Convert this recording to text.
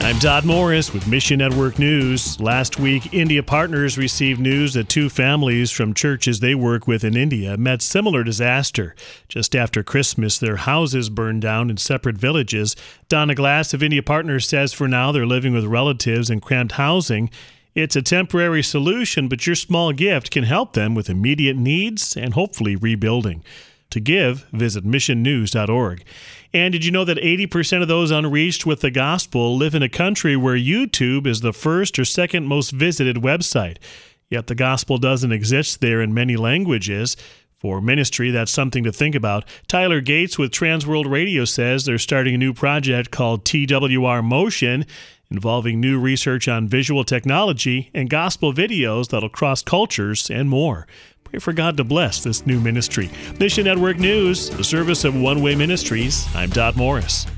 I'm Todd Morris with Mission Network News. Last week, India Partners received news that two families from churches they work with in India met similar disaster. Just after Christmas, their houses burned down in separate villages. Donna Glass of India Partners says for now they're living with relatives in cramped housing. It's a temporary solution, but your small gift can help them with immediate needs and hopefully rebuilding. To give, visit missionnews.org. And did you know that 80% of those unreached with the gospel live in a country where YouTube is the first or second most visited website? Yet the gospel doesn't exist there in many languages. For ministry, that's something to think about. Tyler Gates with Transworld Radio says they're starting a new project called TWR Motion, involving new research on visual technology and gospel videos that'll cross cultures and more. Pray for God to bless this new ministry. Mission Network News, the service of One Way Ministries. I'm Todd Morris.